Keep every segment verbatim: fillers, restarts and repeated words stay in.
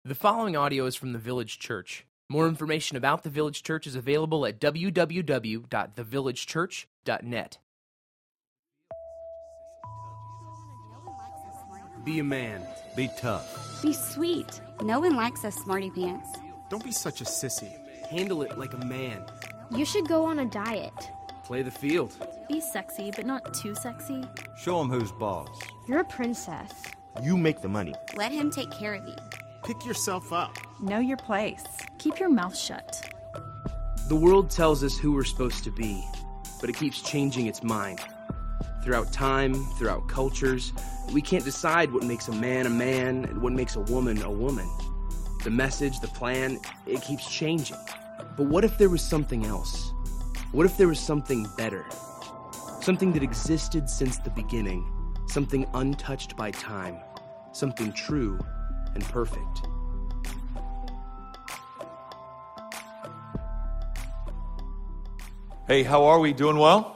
The following audio is from the Village Church. More information about the Village Church is available at w w w dot the village church dot net. Be a man. Be tough. Be sweet. No one likes us smarty pants. Don't be such a sissy. Handle it like a man. You should go on a diet. Play the field. Be sexy, but not too sexy. Show him who's boss. You're a princess. You make the money. Let him take care of you. Pick yourself up. Know your place. Keep your mouth shut. The world tells us who we're supposed to be, but it keeps changing its mind. Throughout time, throughout cultures, we can't decide what makes a man a man and what makes a woman a woman. The message, the plan, it keeps changing. But what if there was something else? What if there was something better? Something that existed since the beginning, something untouched by time, something true and perfect. Hey, how are we? Doing well?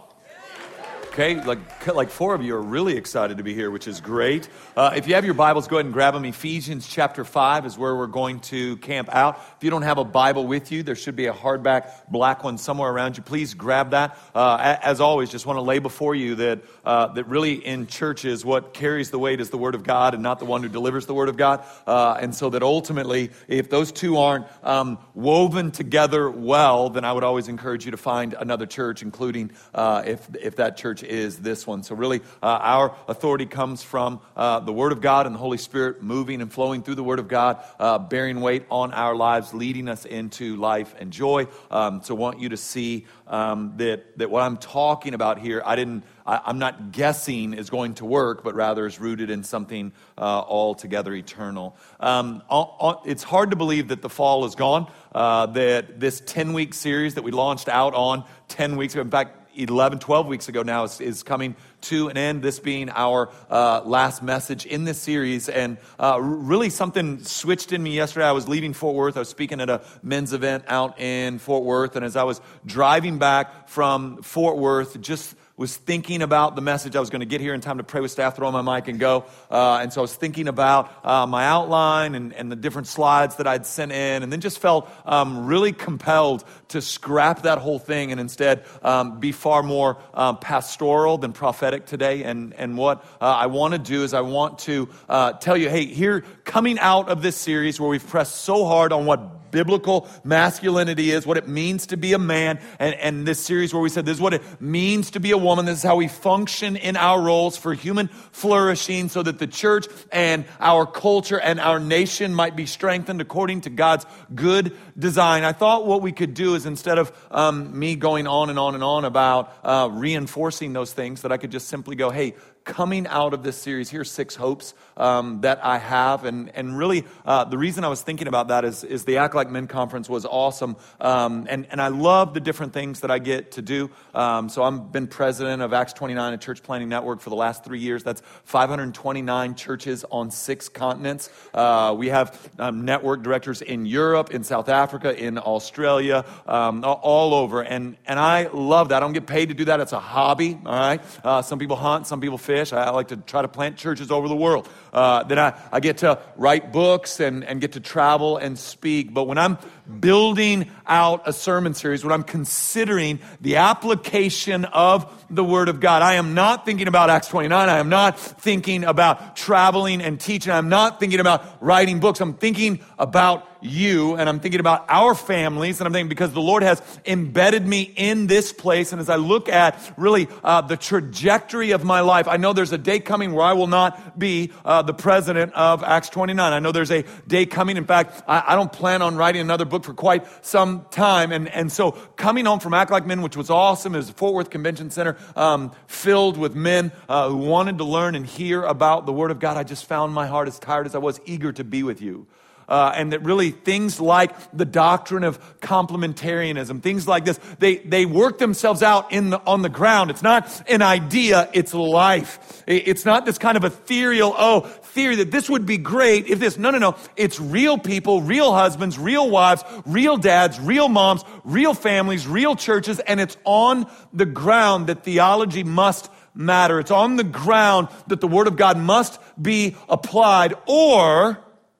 Okay, like like four of you are really excited to be here, which is great. Uh, if you have your Bibles, go ahead and grab them. Ephesians chapter five is where we're going to camp out. If you don't have a Bible with you, there should be a hardback black one somewhere around you. Please grab that. Uh, as always, just want to lay before you that uh, that really in churches, what carries the weight is the Word of God and not the one who delivers the Word of God. Uh, and so that ultimately, if those two aren't um, woven together well, then I would always encourage you to find another church, including uh, if if that church is this one. So really, uh, our authority comes from uh, the Word of God and the Holy Spirit moving and flowing through the Word of God, uh, bearing weight on our lives, leading us into life and joy. Um, so I want you to see um, that that what I'm talking about here, I didn't, I, I'm not guessing is going to work, but rather is rooted in something uh, altogether eternal. Um, all, all, it's hard to believe that the fall is gone. Uh, that this ten-week series that we launched out on ten weeks ago, in fact, eleven, twelve weeks ago now is, is coming to an end, this being our uh, last message in this series. And uh, really something switched in me yesterday. I was leaving Fort Worth. I was speaking at a men's event out in Fort Worth. And as I was driving back from Fort Worth, just was thinking about the message. I was going to get here in time to pray with staff, throw on my mic and go. Uh, and so I was thinking about uh, my outline and, and the different slides that I'd sent in, and then just felt um, really compelled to scrap that whole thing and instead um, be far more um, pastoral than prophetic today. And, and what uh, I want to do is I want to uh, tell you, hey, here, coming out of this series where we've pressed so hard on what biblical masculinity is, what it means to be a man, and, and this series where we said this is what it means to be a woman, this is how we function in our roles for human flourishing so that the church and our culture and our nation might be strengthened according to God's good design. I thought what we could do is instead of um, me going on and on and on about uh, reinforcing those things, that I could just simply go, hey, coming out of this series, here's six hopes um, that I have. And and really, uh, the reason I was thinking about that is, is the Act Like Men conference was awesome. Um, and, and I love the different things that I get to do. Um, so I've been president of Acts twenty-nine, a church planting network, for the last three years. That's five hundred twenty-nine churches on six continents. Uh, we have um, network directors in Europe, in South Africa, in Australia, um, all over. And, and I love that. I don't get paid to do that. It's a hobby, all right? Uh, some people hunt, some people fish. I like to try to plant churches over the world. Uh, then I, I get to write books and, and get to travel and speak. But when I'm building out a sermon series, when I'm considering the application of the Word of God, I am not thinking about Acts twenty-nine. I am not thinking about traveling and teaching. I'm not thinking about writing books. I'm thinking about you, and I'm thinking about our families, and I'm thinking because the Lord has embedded me in this place, and as I look at really uh, the trajectory of my life, I know there's a day coming where I will not be uh, the president of Acts twenty-nine. I know there's a day coming. In fact, I, I don't plan on writing another book for quite some time, and, and so coming home from Act Like Men, which was awesome, it was a Fort Worth Convention Center um, filled with men uh, who wanted to learn and hear about the Word of God. I just found my heart, as tired as I was, eager to be with you. Uh, and that really things like the doctrine of complementarianism, things like this, they, they work themselves out in the, on the ground. It's not an idea, it's life. It's not this kind of ethereal, oh, theory that this would be great if this, no, no, no. It's real people, real husbands, real wives, real dads, real moms, real families, real churches, and it's on the ground that theology must matter. It's on the ground that the Word of God must be applied, or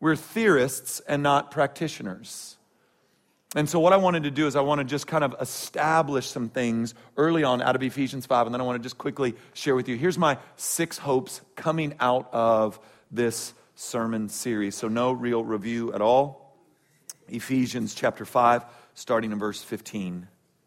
We're theorists and not practitioners. And so what I wanted to do is I want to just kind of establish some things early on out of Ephesians five, and then I want to just quickly share with you. Here's my six hopes coming out of this sermon series. So no real review at all. Ephesians chapter five, starting in verse fifteen.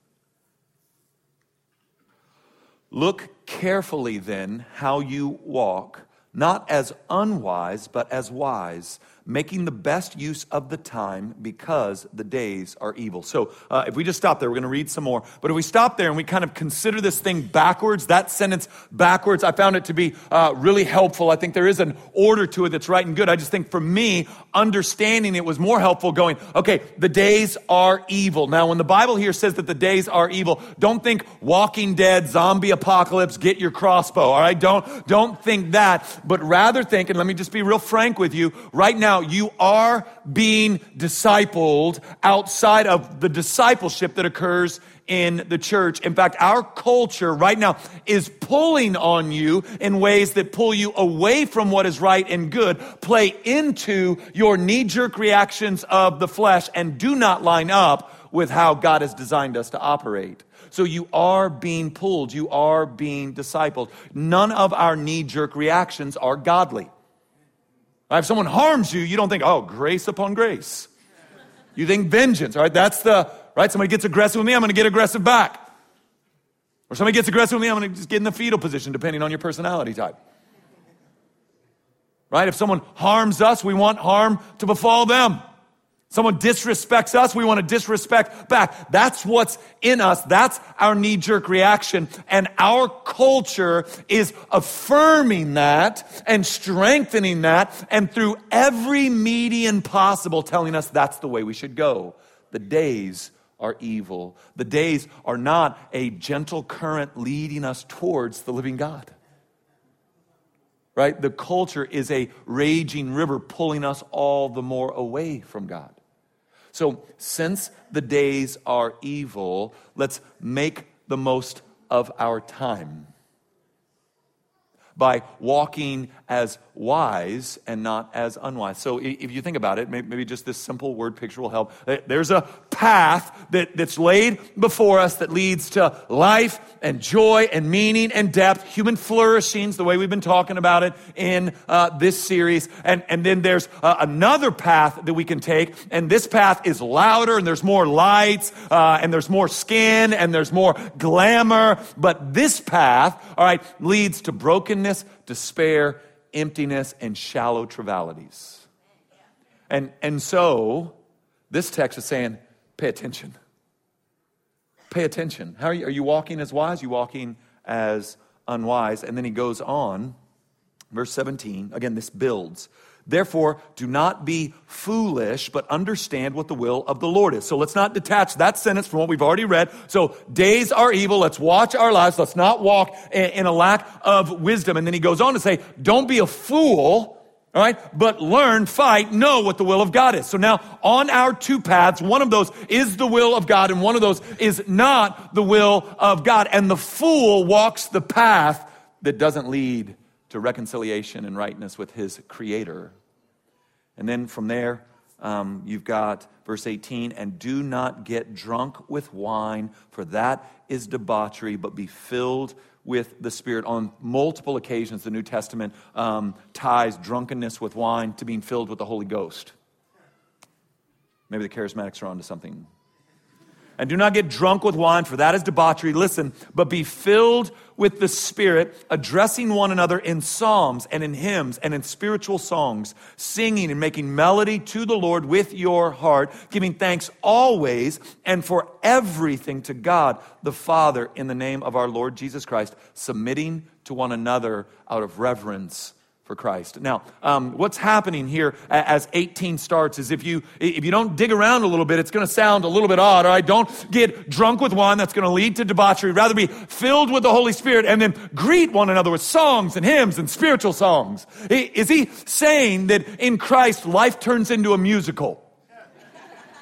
Look carefully then how you walk, not as unwise, but as wise, making the best use of the time because the days are evil. So uh, if we just stop there, we're going to read some more. But if we stop there and we kind of consider this thing backwards, that sentence backwards, I found it to be uh, really helpful. I think there is an order to it that's right and good. I just think for me, understanding it was more helpful going, okay, the days are evil. Now, when the Bible here says that the days are evil, don't think Walking Dead, zombie apocalypse, get your crossbow, all right? Don't, don't think that, but rather think, and let me just be real frank with you, right now, you are being discipled outside of the discipleship that occurs in the church. In fact, our culture right now is pulling on you in ways that pull you away from what is right and good, play into your knee-jerk reactions of the flesh, and do not line up with how God has designed us to operate. So you are being pulled, you are being discipled. None of our knee-jerk reactions are godly. If someone harms you, you don't think, oh, grace upon grace. You think vengeance, all right? That's the, right? Somebody gets aggressive with me, I'm going to get aggressive back. Or somebody gets aggressive with me, I'm going to just get in the fetal position, depending on your personality type. Right? If someone harms us, we want harm to befall them. Someone disrespects us, we want to disrespect back. That's what's in us. That's our knee-jerk reaction. And our culture is affirming that and strengthening that, and through every median possible telling us that's the way we should go. The days are evil. The days are not a gentle current leading us towards the living God. Right? The culture is a raging river pulling us all the more away from God. So since the days are evil, let's make the most of our time by walking as wise and not as unwise. So if you think about it, maybe just this simple word picture will help. There's a path that, that's laid before us that leads to life and joy and meaning and depth, human flourishings, the way we've been talking about it in uh, this series. And, and then there's uh, another path that we can take, and this path is louder, and there's more lights, uh, and there's more skin, and there's more glamour. But this path, all right, leads to brokenness, despair, emptiness, and shallow trivialities. And, and so, this text is saying, pay attention. Pay attention. How are you? Are you walking as wise? Are you walking as unwise? And then he goes on, verse seventeen, again, this builds. Therefore, do not be foolish, but understand what the will of the Lord is. So let's not detach that sentence from what we've already read. So days are evil. Let's watch our lives. Let's not walk in a lack of wisdom. And then he goes on to say, don't be a fool, all right, but learn, fight, know what the will of God is. So now on our two paths, one of those is the will of God and one of those is not the will of God. And the fool walks the path that doesn't lead to reconciliation and rightness with his Creator. And then from there, um, you've got verse eighteen, and do not get drunk with wine, for that is debauchery, but be filled with the Spirit. On multiple occasions, the New Testament um, ties drunkenness with wine to being filled with the Holy Ghost. Maybe the charismatics are onto something. And do not get drunk with wine, for that is debauchery. Listen, but be filled with the Spirit, addressing one another in psalms and in hymns and in spiritual songs, singing and making melody to the Lord with your heart, giving thanks always and for everything to God the Father in the name of our Lord Jesus Christ, submitting to one another out of reverence for Christ. Now, um, what's happening here as eighteen starts is if you if you don't dig around a little bit, it's going to sound a little bit odd, all right? Don't get drunk with wine. That's going to lead to debauchery. Rather be filled with the Holy Spirit and then greet one another with songs and hymns and spiritual songs. Is he saying that in Christ, life turns into a musical?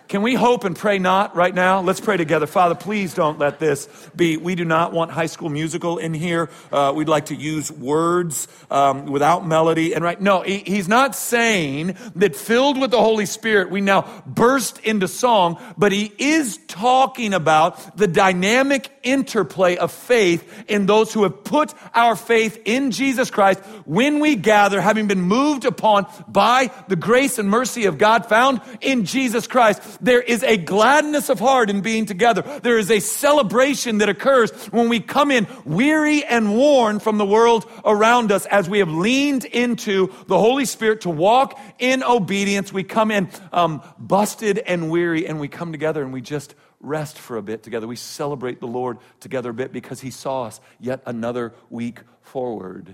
Can we hope and pray not right now? Let's pray together. Father, please don't let this be. We do not want High School Musical in here. Uh, we'd like to use words um, without melody. And right, no, he, he's not saying that filled with the Holy Spirit, we now burst into song, but he is talking about the dynamic interplay of faith in those who have put our faith in Jesus Christ when we gather, having been moved upon by the grace and mercy of God found in Jesus Christ. There is a gladness of heart in being together. There is a celebration that occurs when we come in weary and worn from the world around us as we have leaned into the Holy Spirit to walk in obedience. We come in um, busted and weary, and we come together and we just rest for a bit together. We celebrate the Lord together a bit because he saw us yet another week forward.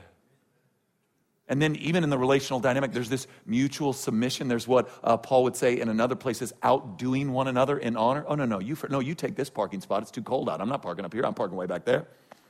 And then even in the relational dynamic, there's this mutual submission. There's what uh, Paul would say in another place is outdoing one another in honor. Oh, no, no, you no, you take this parking spot. It's too cold out. I'm not parking up here. I'm parking way back there.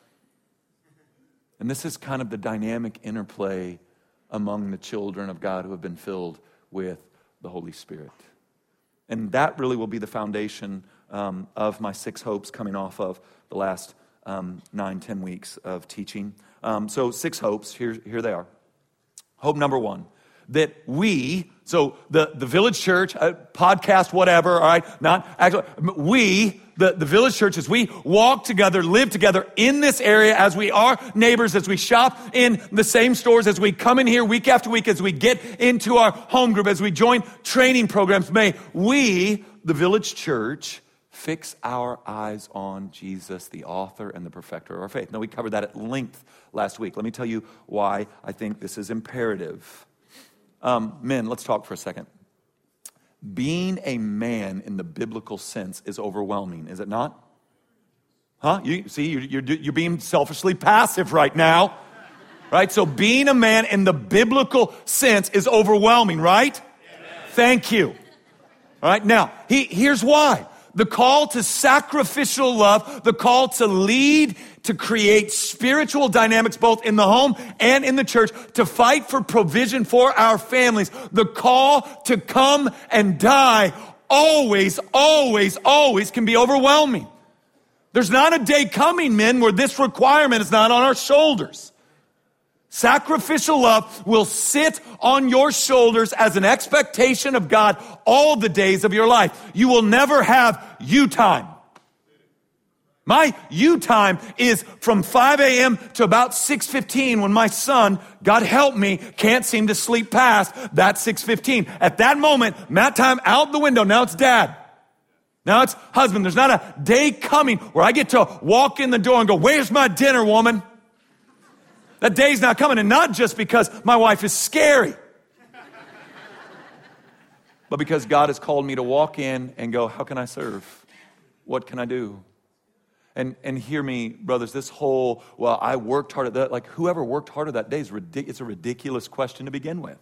And this is kind of the dynamic interplay among the children of God who have been filled with the Holy Spirit. And that really will be the foundation um, of my six hopes coming off of the last um, nine, ten weeks of teaching. Um, so six hopes, here, here they are. Hope number one, that we, so the, the Village Church, uh, podcast, whatever, all right, not actually, we, the, the Village Church, as we walk together, live together in this area, as we are neighbors, as we shop in the same stores, as we come in here week after week, as we get into our home group, as we join training programs, may we, the Village Church, fix our eyes on Jesus, the author and the perfecter of our faith. Now, we covered that at length last week. Let me tell you why I think this is imperative. Um, men, let's talk for a second. Being a man in the biblical sense is overwhelming, is it not? Huh? You see, you're, you're, you're being selfishly passive right now. Right? So being a man in the biblical sense is overwhelming, right? Amen. Thank you. All right, now, he, here's why. The call to sacrificial love, the call to lead, to create spiritual dynamics both in the home and in the church, to fight for provision for our families, the call to come and die always, always, always can be overwhelming. There's not a day coming, men, where this requirement is not on our shoulders. Sacrificial love will sit on your shoulders as an expectation of God all the days of your life. You will never have you time. My you time is from five a.m. to about six fifteen when my son, God help me, can't seem to sleep past that six fifteen. At that moment, mat time out the window. Now it's dad. Now it's husband. There's not a day coming where I get to walk in the door and go, "Where's my dinner, woman?" That day's not coming, and not just because my wife is scary, but because God has called me to walk in and go, how can I serve? What can I do? And and hear me, brothers, this whole, well, I worked hard at that, like whoever worked harder that day, is ridic- it's a ridiculous question to begin with.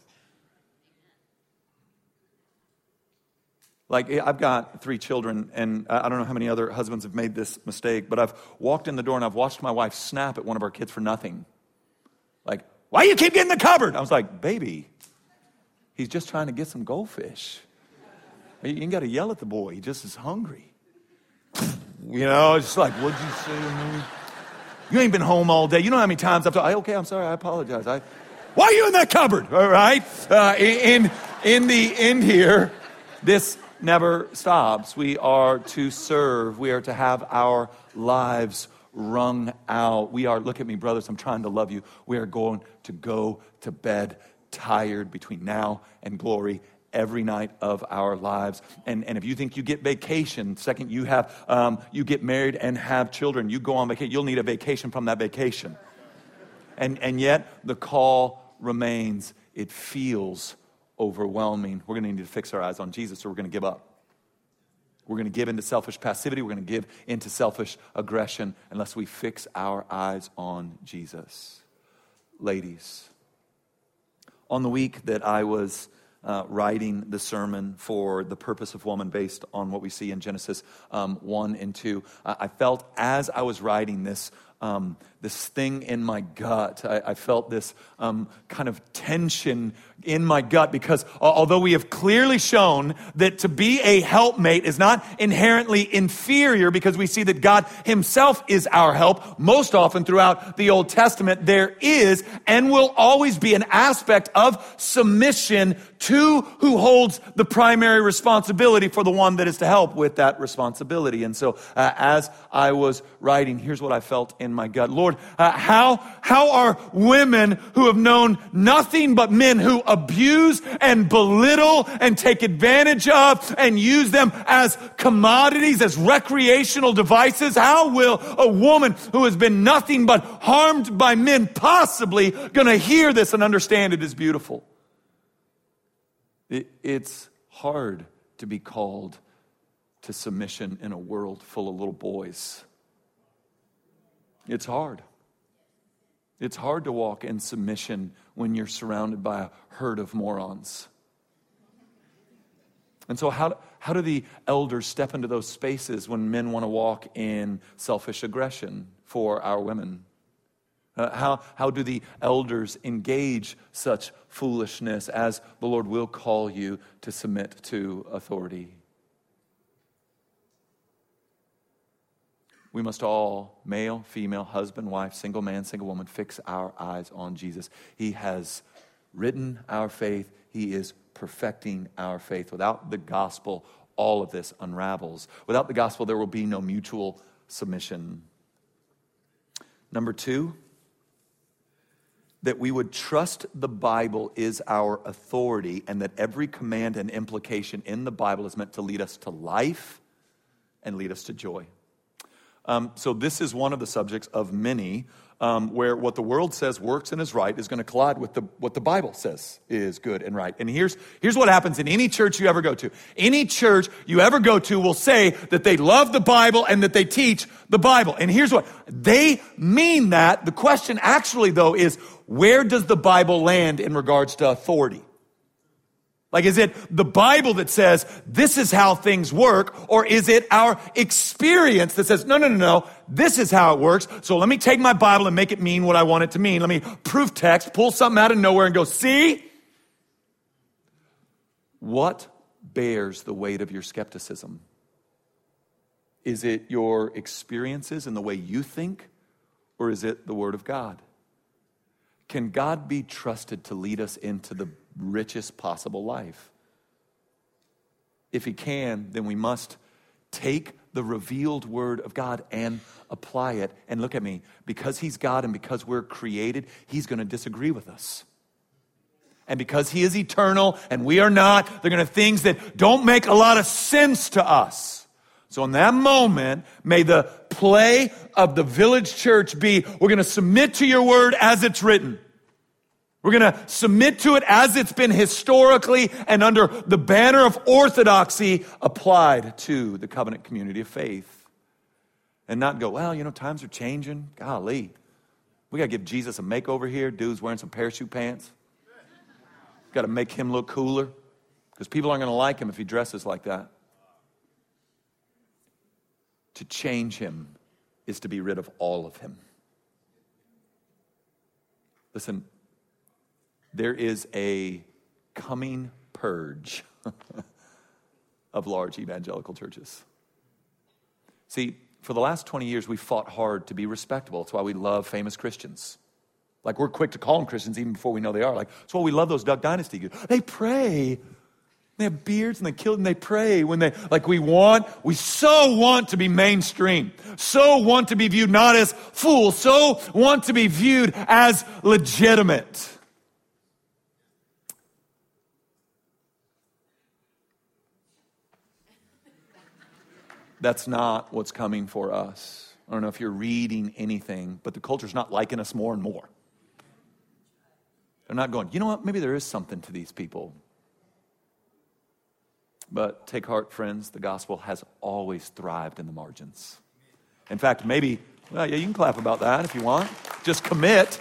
Like, I've got three children, and I don't know how many other husbands have made this mistake, but I've walked in the door and I've watched my wife snap at one of our kids for nothing. Like, why you keep getting the cupboard? I was like, baby, he's just trying to get some goldfish. You ain't got to yell at the boy. He just is hungry. You know, it's just like, what'd you say to me? You ain't been home all day. You know how many times I've told, okay, I'm sorry, I apologize. I, why are you in that cupboard? All right? Uh, in, in the end here, this never stops. We are to serve. We are to have our lives wrung out. We are, look at me, brothers, I'm trying to love you. We are going to go to bed tired between now and glory every night of our lives. And, and if you think you get vacation, second you have, um, you get married and have children, you go on vacation, you'll need a vacation from that vacation. And, and yet the call remains, it feels overwhelming. We're going to need to fix our eyes on Jesus, or we're going to give up. We're going to give into selfish passivity. We're going to give into selfish aggression unless we fix our eyes on Jesus. Ladies, on the week that I was uh, writing the sermon for the purpose of woman based on what we see in Genesis um, one and two, uh, I felt as I was writing this um, this thing in my gut. I, I felt this um, kind of tension in my gut because although we have clearly shown that to be a helpmate is not inherently inferior because we see that God himself is our help, most often throughout the Old Testament, there is and will always be an aspect of submission to who holds the primary responsibility for the one that is to help with that responsibility. And so uh, as I was writing, here's what I felt in my gut. Lord, uh, how, how are women who have known nothing but men who abuse and belittle and take advantage of and use them as commodities, as recreational devices, how will a woman who has been nothing but harmed by men possibly going to hear this and understand it is beautiful? It, it's hard to be called to submission in a world full of little boys. It's hard. It's hard to walk in submission when you're surrounded by a herd of morons. And so how, how do the elders step into those spaces when men want to walk in selfish aggression for our women? Uh, how, how do the elders engage such foolishness as the Lord will call you to submit to authority? We must all, male, female, husband, wife, single man, single woman, fix our eyes on Jesus. He has written our faith. He is perfecting our faith. Without the gospel, all of this unravels. Without the gospel, there will be no mutual submission. Number two, that we would trust the Bible is our authority and that every command and implication in the Bible is meant to lead us to life and lead us to joy. Um, so this is one of the subjects of many um, where what the world says works and is right is going to collide with the what the Bible says is good and right. And here's here's what happens in any church you ever go to. Any church you ever go to will say that they love the Bible and that they teach the Bible. And here's what they mean that. The question actually, though, is where does the Bible land in regards to authority? Like, is it the Bible that says this is how things work, or is it our experience that says, no, no, no, no, this is how it works, so let me take my Bible and make it mean what I want it to mean. Let me proof text, pull something out of nowhere and go, see? What bears the weight of your skepticism? Is it your experiences and the way you think, or is it the Word of God? Can God be trusted to lead us into the richest possible life? If he can, then we must take the revealed word of God and apply it. And look at me, because he's God and because we're created, he's going to disagree with us. And because he is eternal and we are not, there are going to be things that don't make a lot of sense to us. So in that moment, may the play of the Village Church be, we're going to submit to your word as it's written. We're going to submit to it as it's been historically and under the banner of orthodoxy applied to the covenant community of faith. And not go, well, you know, times are changing. Golly, we got to give Jesus a makeover here. Dude's wearing some parachute pants. Got to make him look cooler because people aren't going to like him if he dresses like that. To change him is to be rid of all of him. Listen, there is a coming purge of large evangelical churches. See, for the last twenty years, we fought hard to be respectable. That's why we love famous Christians. Like, we're quick to call them Christians even before we know they are. Like, that's why we love those Duck Dynasty guys. They pray. They have beards and they kill and they pray when they, like we want, we so want to be mainstream, so want to be viewed not as fools, so want to be viewed as legitimate. That's not what's coming for us. I don't know if you're reading anything, but the culture's not liking us more and more. They're not going, you know what, maybe there is something to these people. But take heart, friends, the gospel has always thrived in the margins. In fact, maybe, well, yeah, you can clap about that if you want. Just commit.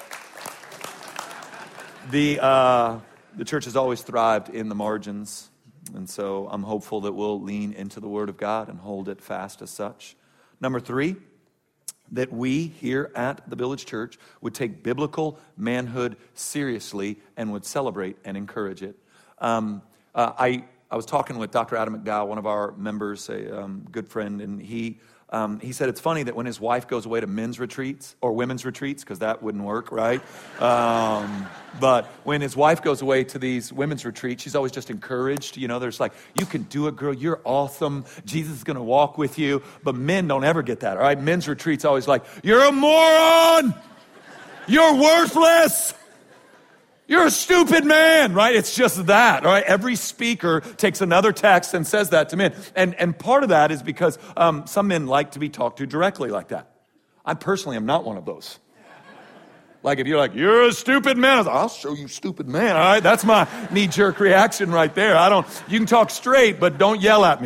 The, uh, the church has always thrived in the margins. And so I'm hopeful that we'll lean into the Word of God and hold it fast as such. Number three, that we here at the Village Church would take biblical manhood seriously and would celebrate and encourage it. Um, uh, I I was talking with Doctor Adam McDowell, one of our members, a um, good friend, and he um, he said it's funny that when his wife goes away to men's retreats or women's retreats, because that wouldn't work, right? Um, but when his wife goes away to these women's retreats, she's always just encouraged. You know, there's like, you can do it, girl. You're awesome. Jesus is going to walk with you. But men don't ever get that, all right? Men's retreats always like, you're a moron. You're worthless. You're a stupid man, right? It's just that, all right? Every speaker takes another text and says that to men. And and part of that is because um, some men like to be talked to directly like that. I personally am not one of those. Like if you're like, you're a stupid man, I was like, I'll show you stupid man, all right? That's my knee-jerk reaction right there. I don't, you can talk straight, but don't yell at me.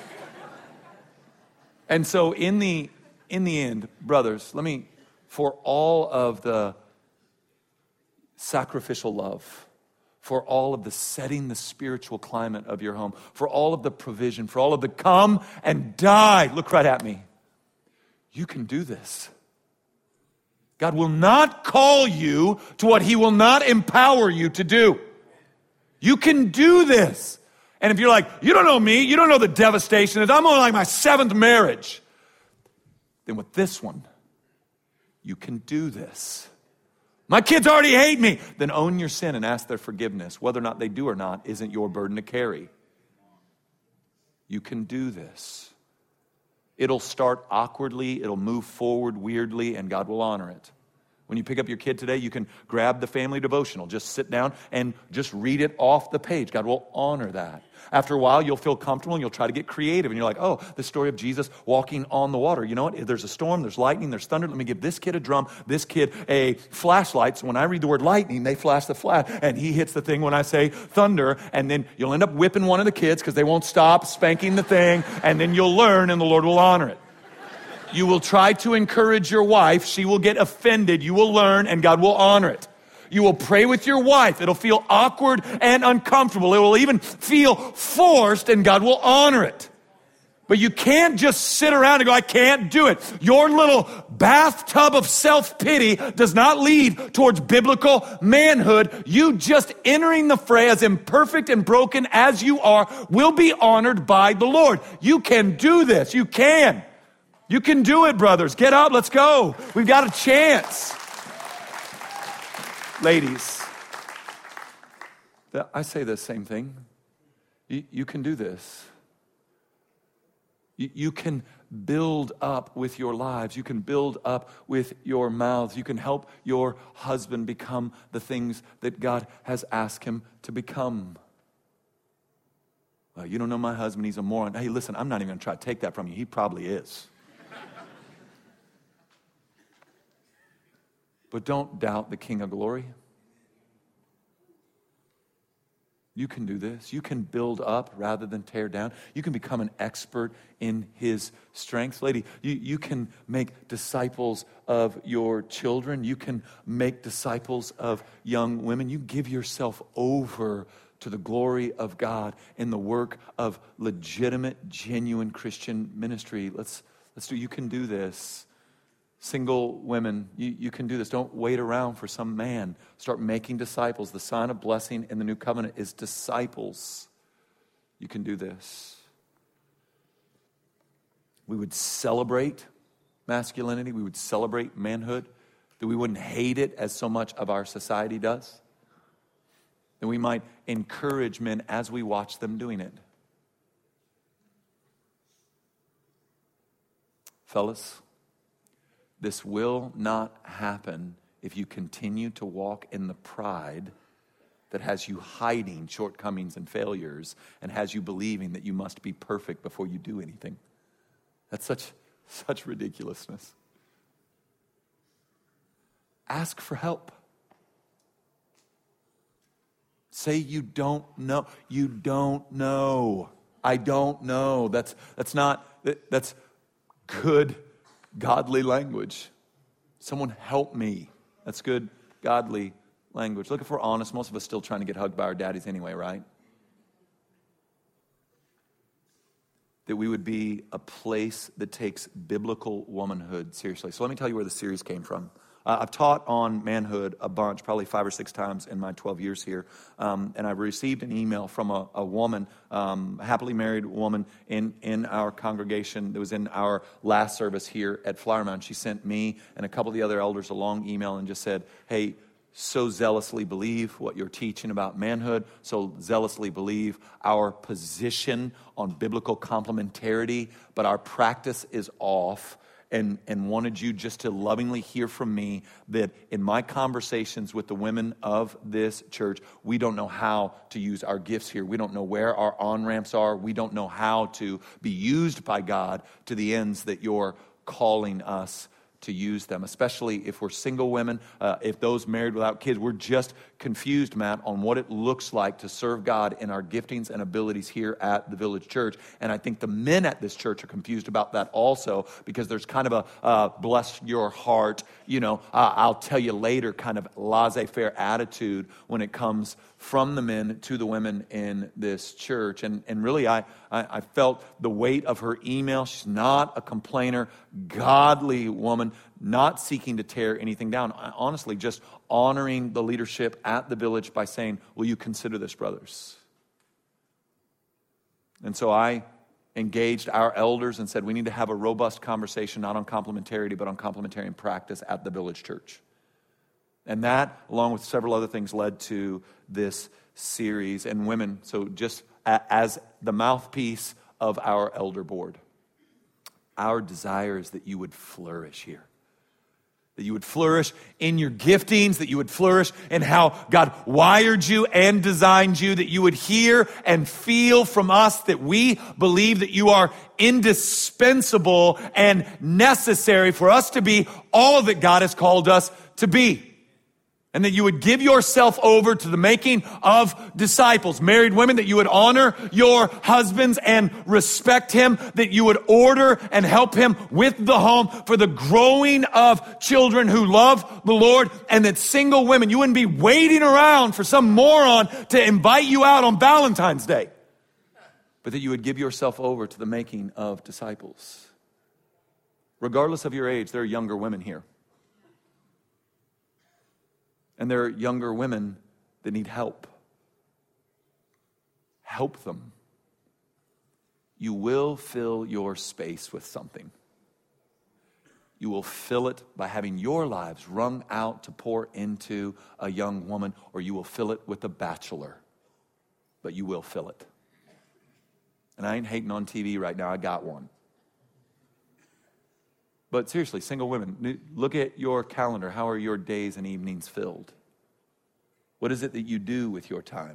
And so in the in the end, brothers, let me, for all of the sacrificial love, for all of the setting the spiritual climate of your home, for all of the provision, for all of the come and die. Look right at me. You can do this. God will not call you to what he will not empower you to do. You can do this. And if you're like, you don't know me, you don't know the devastation, I'm only like my seventh marriage, then with this one, you can do this. My kids already hate me. Then own your sin and ask their forgiveness. Whether or not they do or not isn't your burden to carry. You can do this. It'll start awkwardly. It'll move forward weirdly, and God will honor it. When you pick up your kid today, you can grab the family devotional. Just sit down and just read it off the page. God will honor that. After a while, you'll feel comfortable and you'll try to get creative. And you're like, oh, the story of Jesus walking on the water. You know what? If there's a storm, there's lightning, there's thunder. Let me give this kid a drum, this kid a flashlight. So when I read the word lightning, they flash the flash. And he hits the thing when I say thunder. And then you'll end up whipping one of the kids because they won't stop spanking the thing. And then you'll learn and the Lord will honor it. You will try to encourage your wife. She will get offended. You will learn and God will honor it. You will pray with your wife. It'll feel awkward and uncomfortable. It will even feel forced and God will honor it. But you can't just sit around and go, I can't do it. Your little bathtub of self-pity does not lead towards biblical manhood. You just entering the fray as imperfect and broken as you are will be honored by the Lord. You can do this. You can. You can do it, brothers. Get up. Let's go. We've got a chance. Ladies, I say the same thing. You, you can do this. You, you can build up with your lives. You can build up with your mouths. You can help your husband become the things that God has asked him to become. Well, you don't know my husband. He's a moron. Hey, listen, I'm not even going to try to take that from you. He probably is. But don't doubt the King of Glory. You can do this. You can build up rather than tear down. You can become an expert in his strengths. Lady, you, you can make disciples of your children. You can make disciples of young women. You give yourself over to the glory of God in the work of legitimate, genuine Christian ministry. Let's, let's do, you can do this. Single women, you, you can do this. Don't wait around for some man. Start making disciples. The sign of blessing in the new covenant is disciples. You can do this. We would celebrate masculinity. We would celebrate manhood. That we wouldn't hate it as so much of our society does. That we might encourage men as we watch them doing it. Fellas, this will not happen if you continue to walk in the pride that has you hiding shortcomings and failures and has you believing that you must be perfect before you do anything. That's such, such ridiculousness. Ask for help. Say you don't know. You don't know. I don't know. That's, that's not, that's good godly language. Someone help me. That's good godly language. Look, if we're honest, most of us still trying to get hugged by our daddies anyway, right? that we would be a place that takes biblical womanhood seriously. So let me tell you where the series came from. Uh, I've taught on manhood a bunch, probably five or six times in my twelve years here. Um, and I received an email from a, a woman, um, a happily married woman in, in our congregation that was in our last service here at Flower Mound. She sent me and a couple of the other elders a long email and just said, hey, so zealously believe what you're teaching about manhood, so zealously believe our position on biblical complementarity, but our practice is off. And, and wanted you just to lovingly hear from me that in my conversations with the women of this church, we don't know how to use our gifts here. We don't know where our on-ramps are. We don't know how to be used by God to the ends that you're calling us to use them, especially if we're single women, uh, if those married without kids. We're just confused, Matt, on what it looks like to serve God in our giftings and abilities here at the Village Church. And I think the men at this church are confused about that also, because there's kind of a uh, bless your heart, you know, uh, I'll tell you later kind of laissez-faire attitude when it comes from the men to the women in this church. And and really, I, I, I felt the weight of her email. She's not a complainer, godly woman, not seeking to tear anything down. Honestly, just honoring the leadership at the Village by saying, will you consider this, brothers? And so I engaged our elders and said, we need to have a robust conversation, not on complementarity, but on complementarian practice at the Village Church. And that, along with several other things, led to this series. And women, so just as the mouthpiece of our elder board, our desire is that you would flourish here. That you would flourish in your giftings, that you would flourish in how God wired you and designed you, that you would hear and feel from us that we believe that you are indispensable and necessary for us to be all that God has called us to be. And that you would give yourself over to the making of disciples. Married women, that you would honor your husbands and respect him. That you would order and help him with the home for the growing of children who love the Lord. And that single women, you wouldn't be waiting around for some moron to invite you out on Valentine's Day. But that you would give yourself over to the making of disciples. Regardless of your age, there are younger women here. And there are younger women that need help. Help them. You will fill your space with something. You will fill it by having your lives wrung out to pour into a young woman, or you will fill it with a bachelor. But you will fill it. And I ain't hating on T V right now. I got one. But seriously, single women, look at your calendar. How are your days and evenings filled? What is it that you do with your time?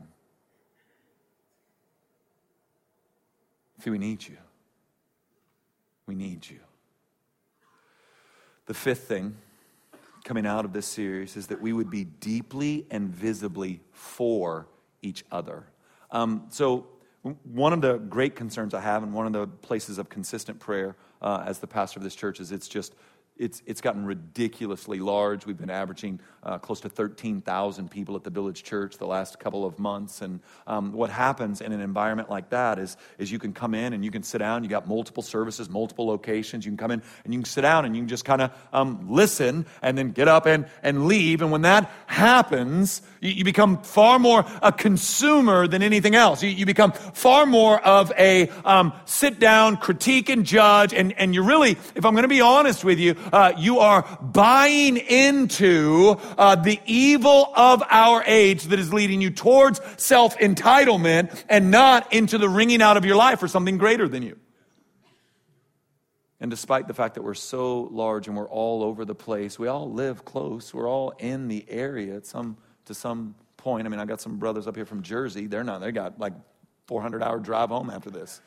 See, we need you. We need you. The fifth thing coming out of this series is that we would be deeply and visibly for each other. Um, so one of the great concerns I have, and one of the places of consistent prayer uh, as the pastor of this church, is it's just, it's it's gotten ridiculously large. We've been averaging uh, close to thirteen thousand people at the Village Church the last couple of months. And um, what happens in an environment like that is, is you can come in and you can sit down. You got multiple services, multiple locations. You can come in and you can sit down and you can just kind of um, listen and then get up and, and leave. And when that happens, you, you become far more a consumer than anything else. You, you become far more of a um, sit down, critique and judge. And, and you're really, if I'm going to be honest with you, Uh, you are buying into uh, the evil of our age that is leading you towards self-entitlement and not into the wringing out of your life for something greater than you. And despite the fact that we're so large and we're all over the place, we all live close, we're all in the area at some to some point. I mean, I got some brothers up here from Jersey. They're not, they got like four hundred hour drive home after this.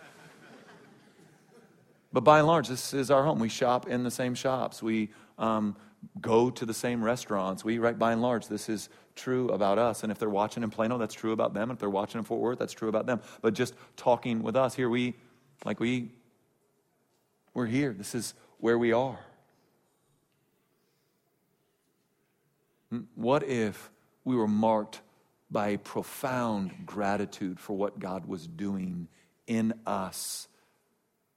But by and large, this is our home. We shop in the same shops. We um, go to the same restaurants. We, right, by and large, this is true about us. And if they're watching in Plano, that's true about them. If they're watching in Fort Worth, that's true about them. But just talking with us here, we, like we, we're here. This is where we are. What if we were marked by a profound gratitude for what God was doing in us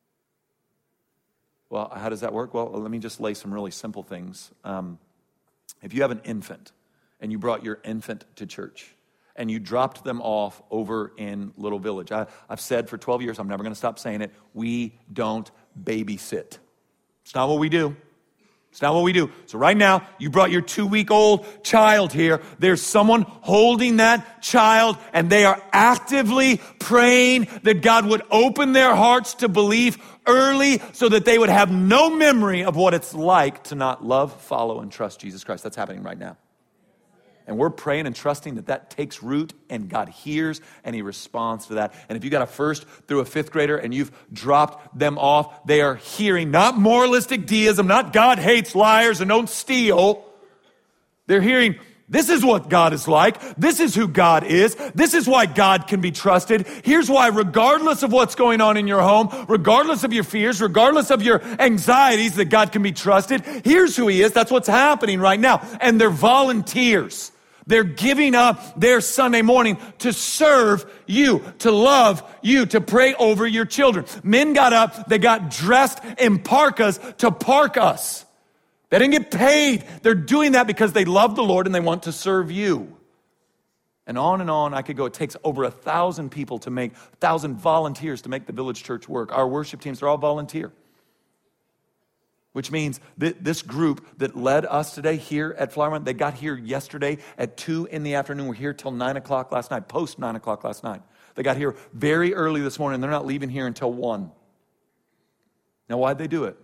Well, how does that work? Well, let me just lay some really simple things. Um, if you have an infant and you brought your infant to church and you dropped them off over in Little Village, I, I've said for twelve years, I'm never going to stop saying it, we don't babysit. It's not what we do. It's not what we do. So right now, you brought your two-week-old child here. There's someone holding that child, and they are actively praying that God would open their hearts to belief early so that they would have no memory of what it's like to not love, follow, and trust Jesus Christ. That's happening right now. And we're praying and trusting that that takes root and God hears and he responds to that. And if you got a first through a fifth grader and you've dropped them off, they are hearing not moralistic deism, not God hates liars and don't steal. They're hearing, this is what God is like. This is who God is. This is why God can be trusted. Here's why, regardless of what's going on in your home, regardless of your fears, regardless of your anxieties, that God can be trusted. Here's who he is. That's what's happening right now. And they're volunteers. They're giving up their Sunday morning to serve you, to love you, to pray over your children. Men got up, they got dressed in parkas to park us. They didn't get paid. They're doing that because they love the Lord and they want to serve you. And on and on I could go. It takes over a thousand people to make, a thousand volunteers to make the Village Church work. Our worship teams, they're all volunteer. Which means that this group that led us today here at Flower Mound, they got here yesterday at two in the afternoon. We're here till nine o'clock last night, post nine o'clock last night. They got here very early this morning. They're not leaving here until one. Now, why'd they do it?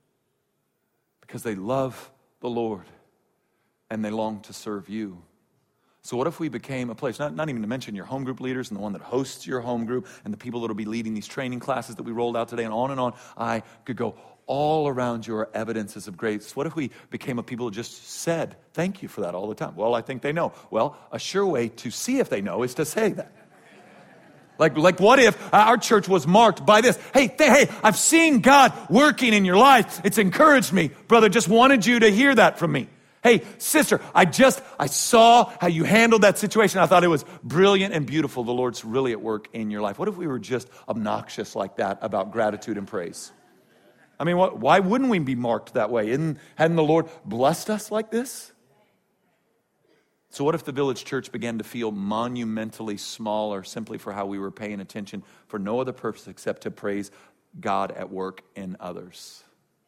Because they love the Lord and they long to serve you. So what if we became a place, not, not even to mention your home group leaders and the one that hosts your home group and the people that will be leading these training classes that we rolled out today and on and on. I could go all around you are evidences of grace. What if we became a people who just said, thank you for that all the time? Well, I think they know. Well, a sure way to see if they know is to say that. Like, like what if our church was marked by this? Hey, th- hey, I've seen God working in your life. It's encouraged me. Brother, just wanted you to hear that from me. Hey, sister, I just, I saw how you handled that situation. I thought it was brilliant and beautiful. The Lord's really at work in your life. What if we were just obnoxious like that about gratitude and praise? I mean, what, why wouldn't we be marked that way? Isn't, hadn't the Lord blessed us like this? So what if the Village Church began to feel monumentally smaller simply for how we were paying attention for no other purpose except to praise God at work in others?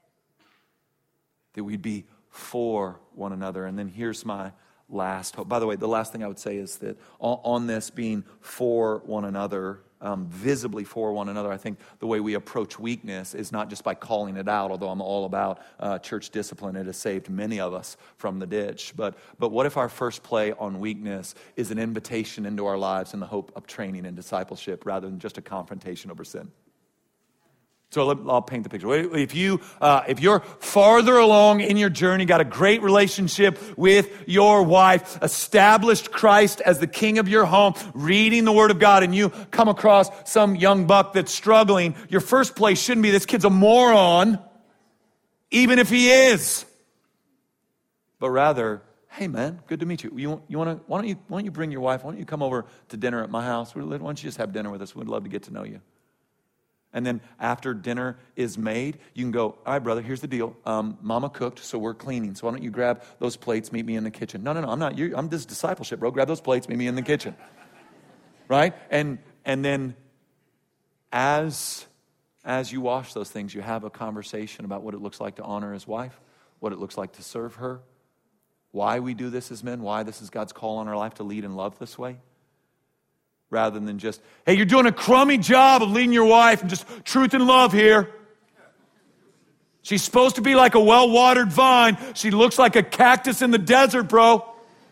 That we'd be for one another. And then here's my last hope. By the way, the last thing I would say is that on, on this being for one another, Um, visibly for one another, I think the way we approach weakness is not just by calling it out, although I'm all about uh, church discipline. It has saved many of us from the ditch. But, but what if our first play on weakness is an invitation into our lives in the hope of training and discipleship rather than just a confrontation over sin? So let, I'll paint the picture. If, you, uh, if you're farther along in your journey, got a great relationship with your wife, established Christ as the king of your home, reading the Word of God, and you come across some young buck that's struggling, your first place shouldn't be, this kid's a moron, even if he is. But rather, hey man, good to meet you. You, you want to? Why don't you? Why don't you bring your wife? Why don't you come over to dinner at my house? Why don't you just have dinner with us? We'd love to get to know you. And then after dinner is made, you can go, all right, brother, here's the deal. Um, Mama cooked, so we're cleaning. So why don't you grab those plates, meet me in the kitchen? No, no, no, I'm not. You're, I'm this discipleship, bro. Grab those plates, meet me in the kitchen. Right? And and then as, as you wash those things, you have a conversation about what it looks like to honor his wife, what it looks like to serve her, why we do this as men, why this is God's call on our life to lead and love this way. Rather than just, hey, you're doing a crummy job of leading your wife and just truth and love here. She's supposed to be like a well-watered vine. She looks like a cactus in the desert, bro.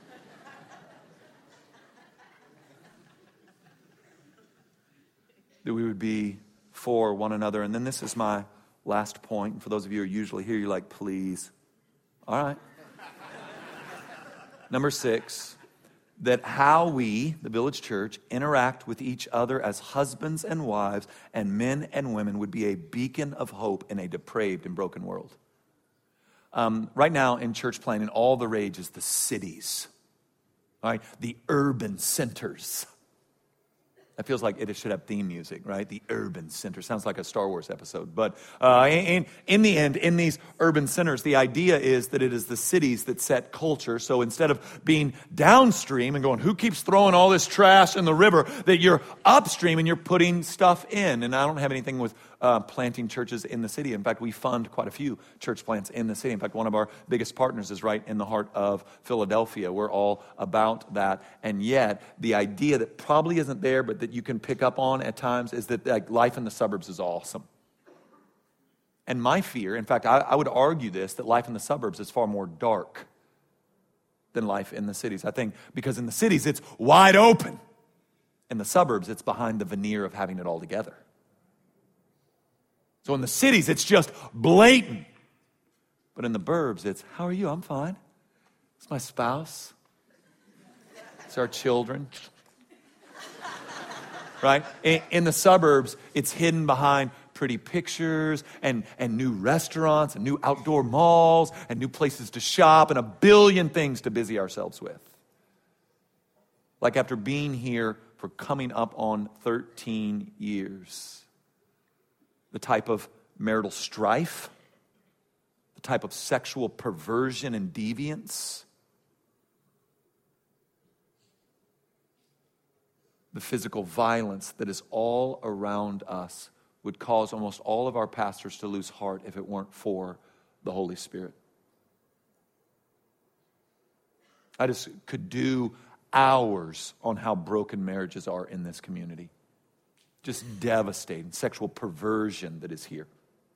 That we would be for one another. And then this is my last point. And for those of you who are usually here, you're like, please. All right. Number six. That how we, the Village Church, interact with each other as husbands and wives and men and women would be a beacon of hope in a depraved and broken world. Um, right now in church planning, all the rage is the cities, all right, the urban centers. That feels like it should have theme music, right? The urban center. Sounds like a Star Wars episode. But uh, in, in the end, in these urban centers, the idea is that it is the cities that set culture. So instead of being downstream and going, who keeps throwing all this trash in the river, that you're upstream and you're putting stuff in. And I don't have anything with uh, planting churches in the city. In fact, we fund quite a few church plants in the city. In fact, one of our biggest partners is right in the heart of Philadelphia. We're all about that. And yet, the idea that probably isn't there, but that you can pick up on at times, is that like, life in the suburbs is awesome. And my fear, in fact, I, I would argue this, that life in the suburbs is far more dark than life in the cities. I think because in the cities, it's wide open. In the suburbs, it's behind the veneer of having it all together. So in the cities, it's just blatant. But in the burbs, it's, how are you? I'm fine. It's my spouse. It's our children. Right? In, in the suburbs, it's hidden behind pretty pictures and, and new restaurants and new outdoor malls and new places to shop and a billion things to busy ourselves with. Like after being here for coming up on thirteen years, the type of marital strife, the type of sexual perversion and deviance, the physical violence that is all around us would cause almost all of our pastors to lose heart if it weren't for the Holy Spirit. I just could do hours on how broken marriages are in this community. Just devastating sexual perversion that is here.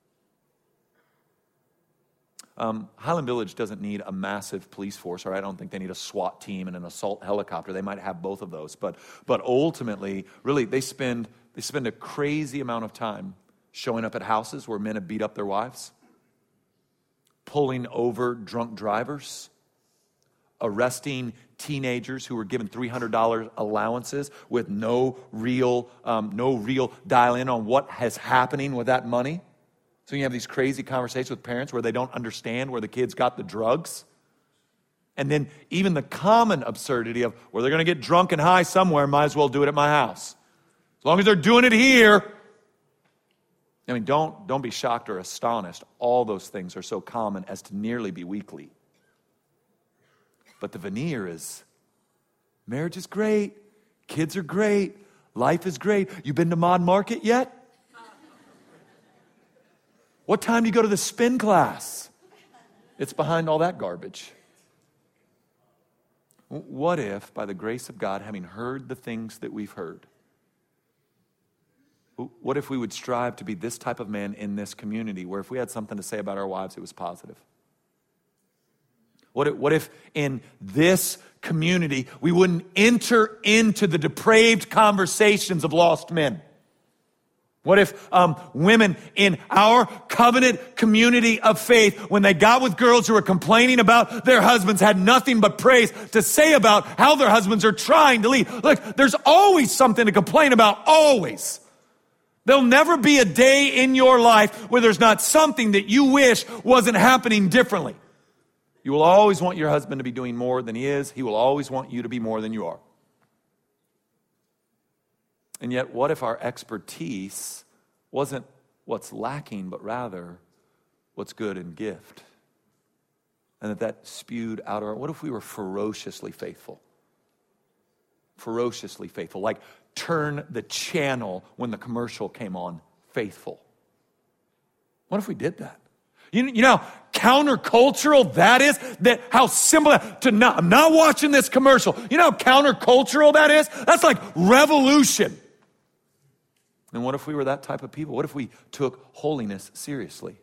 Um, Highland Village doesn't need a massive police force, or I don't think they need a SWAT team and an assault helicopter. They might have both of those, but but ultimately, really, they spend they spend a crazy amount of time showing up at houses where men have beat up their wives, pulling over drunk drivers, arresting teenagers who were given three hundred dollars allowances with no real um, no real dial in on what is happening with that money. So you have these crazy conversations with parents where they don't understand where the kids got the drugs. And then even the common absurdity of, well, they're going to get drunk and high somewhere, might as well do it at my house. As long as they're doing it here. I mean, don't, don't be shocked or astonished. All those things are so common as to nearly be weekly. But the veneer is, marriage is great, kids are great, life is great. You been to Mod Market yet? What time do you go to the spin class? It's behind all that garbage. What if, by the grace of God, having heard the things that we've heard, what if we would strive to be this type of man in this community where if we had something to say about our wives, it was positive? What if, what if in this community we wouldn't enter into the depraved conversations of lost men? What if um, women in our covenant community of faith, when they got with girls who were complaining about their husbands, had nothing but praise to say about how their husbands are trying to lead? Look, there's always something to complain about, always. There'll never be a day in your life where there's not something that you wish wasn't happening differently. You will always want your husband to be doing more than he is. He will always want you to be more than you are. And yet, what if our expertise wasn't what's lacking, but rather what's good and gift? And that that spewed out our, what if we were ferociously faithful? Ferociously faithful, like turn the channel when the commercial came on, faithful. What if we did that? You, you know how countercultural that is? That how simple to not, I'm not watching this commercial. You know how countercultural that is? That's like revolution. And what if we were that type of people? What if we took holiness seriously?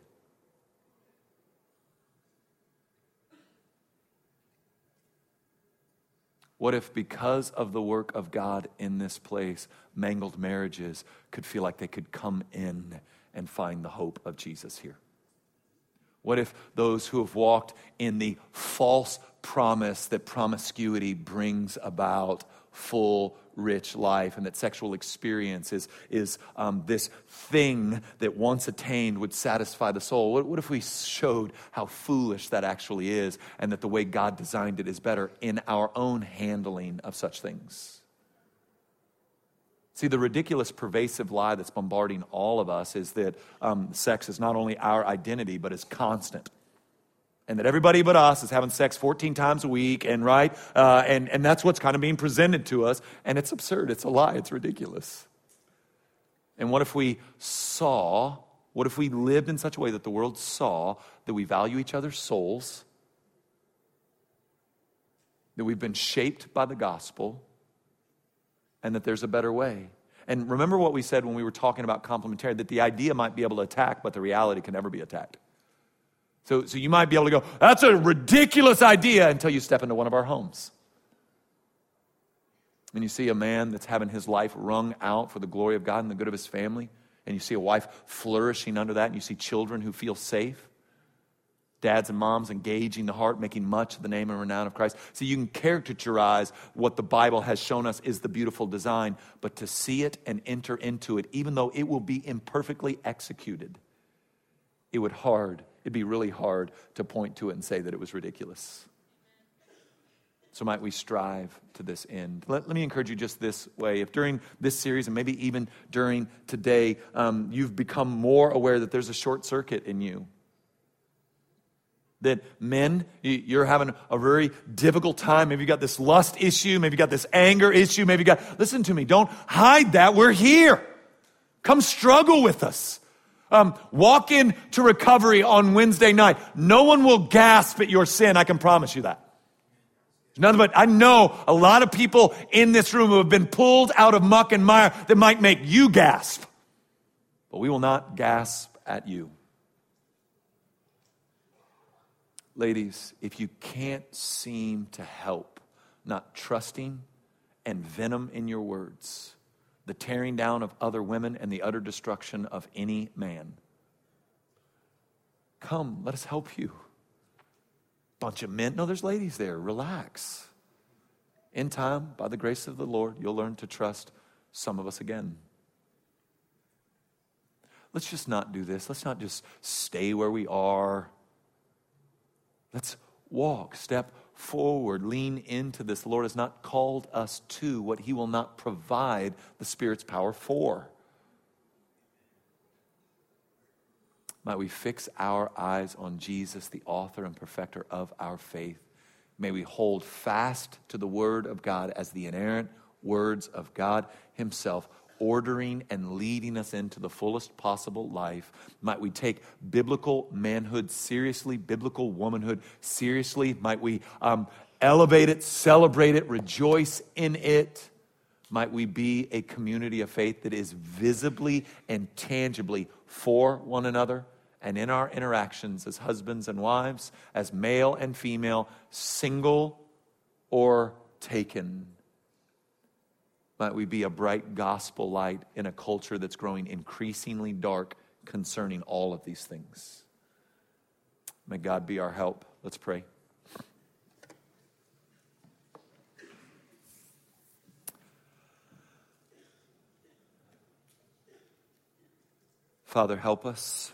What if because of the work of God in this place, mangled marriages could feel like they could come in and find the hope of Jesus here? What if those who have walked in the false promise that promiscuity brings about full, rich life, and that sexual experience is, is um, this thing that once attained would satisfy the soul? What, what if we showed how foolish that actually is, and that the way God designed it is better in our own handling of such things? See, the ridiculous, pervasive lie that's bombarding all of us is that um, sex is not only our identity, but is constant. And that everybody but us is having sex fourteen times a week, and right, uh, and, and that's what's kind of being presented to us. And it's absurd, it's a lie, it's ridiculous. And what if we saw, what if we lived in such a way that the world saw that we value each other's souls, that we've been shaped by the gospel, and that there's a better way. And remember what we said when we were talking about complementarity, that the idea might be able to attack, but the reality can never be attacked. So, so you might be able to go, that's a ridiculous idea, until you step into one of our homes. And you see a man that's having his life wrung out for the glory of God and the good of his family, and you see a wife flourishing under that, and you see children who feel safe. Dads and moms engaging the heart, making much of the name and renown of Christ. So you can caricaturize what the Bible has shown us is the beautiful design, but to see it and enter into it, even though it will be imperfectly executed, it would hard, it'd be really hard to point to it and say that it was ridiculous. So might we strive to this end. Let, let me encourage you just this way. If during this series, and maybe even during today, um, you've become more aware that there's a short circuit in you, that men, you're having a very difficult time. Maybe you got this lust issue. Maybe you got this anger issue. Maybe you got, listen to me, don't hide that. We're here. Come struggle with us. Um, walk into recovery on Wednesday night. No one will gasp at your sin. I can promise you that. There's nothing but, I know a lot of people in this room who have been pulled out of muck and mire that might make you gasp. But we will not gasp at you. Ladies, if you can't seem to help, not trusting and venom in your words, the tearing down of other women and the utter destruction of any man, come, let us help you. Bunch of men. No, there's ladies there. Relax. In time, by the grace of the Lord, you'll learn to trust some of us again. Let's just not do this. Let's not just stay where we are. Let's walk, step forward, lean into this. The Lord has not called us to what He will not provide the Spirit's power for. Might we fix our eyes on Jesus, the author and perfecter of our faith. May we hold fast to the Word of God as the inerrant words of God Himself, ordering and leading us into the fullest possible life. Might we take biblical manhood seriously, biblical womanhood seriously. Might we um, elevate it, celebrate it, rejoice in it. Might we be a community of faith that is visibly and tangibly for one another, and in our interactions as husbands and wives, as male and female, single or taken. Might we be a bright gospel light in a culture that's growing increasingly dark concerning all of these things. May God be our help. Let's pray. Father, help us.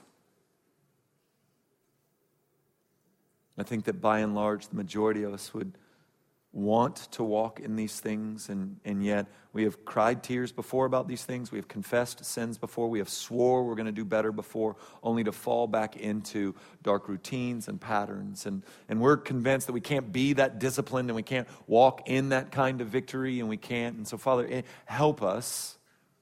I think that by and large, the majority of us would want to walk in these things, and, and yet we have cried tears before about these things. We have confessed sins before. We have swore we're going to do better before, only to fall back into dark routines and patterns. And, and we're convinced that we can't be that disciplined, and we can't walk in that kind of victory, and we can't. And so, Father, help us.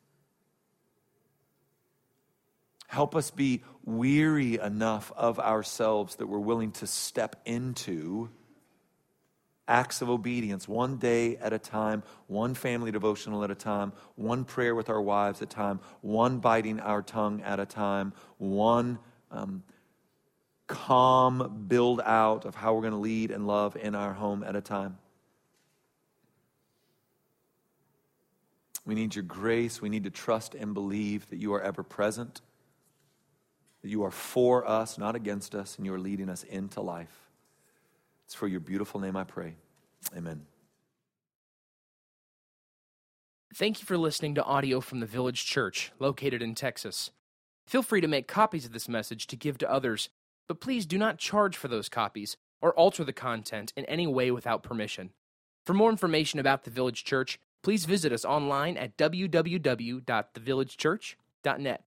Help us be weary enough of ourselves that we're willing to step into acts of obedience, one day at a time, one family devotional at a time, one prayer with our wives at a time, one biting our tongue at a time, one um, calm build out of how we're going to lead and love in our home at a time. We need your grace. We need to trust and believe that you are ever present, that you are for us, not against us, and you are leading us into life. It's for your beautiful name I pray. Amen. Thank you for listening to audio from the Village Church, located in Texas. Feel free to make copies of this message to give to others, but please do not charge for those copies or alter the content in any way without permission. For more information about the Village Church, Please visit us online at w w w dot the village church dot net.